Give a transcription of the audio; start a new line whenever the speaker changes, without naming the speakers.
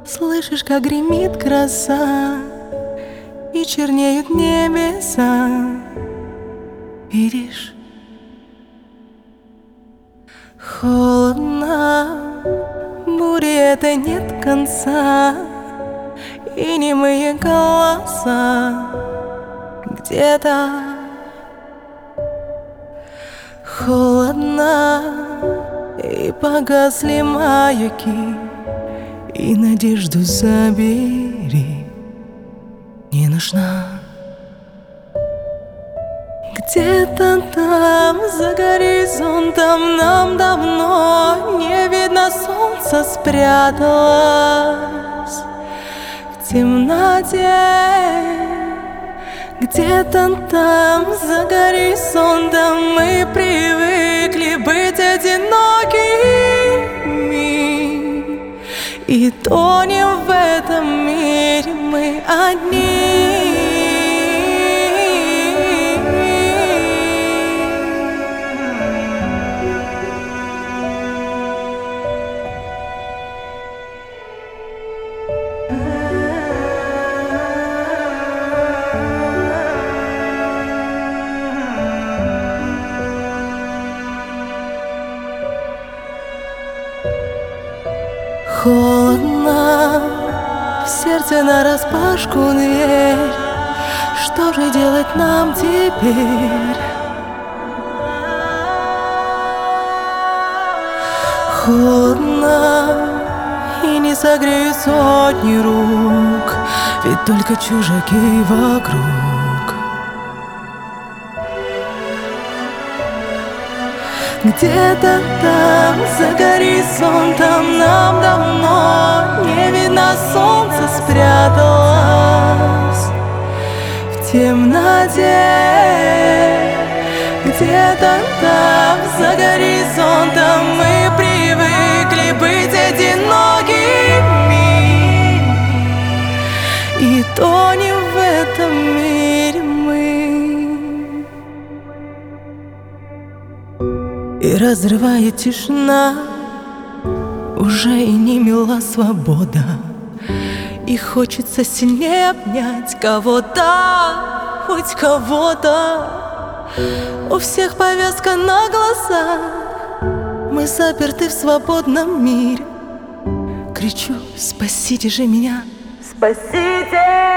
Слышишь, как гремит гроза, и чернеют небеса. Видишь? Холодно, бури это нет конца, и немые голоса где-то. Холодно, и погасли маяки, и надежду забери, не нужна. Где-то там, за горизонтом, нам давно не видно, солнце спряталось в темноте. Где-то там, за горизонтом, мы привыкли быть одинокими, и тонем в этом мире мы одни. Холодно, в сердце нараспашку дверь. Что же делать нам теперь? Холодно, и не согреют сотни рук, ведь только чужаки вокруг. Где-то там, за горизонтом, нам давно не видно, солнце спряталось в темноте. Где-то там, за горизонтом, мы привыкли быть одинокими, и тонем в этом мире мы. И разрывает тишина, уже и не мила свобода, и хочется сильнее обнять кого-то, хоть кого-то. У всех повязка на глазах, мы заперты в свободном мире. Кричу: спасите же меня, спасите!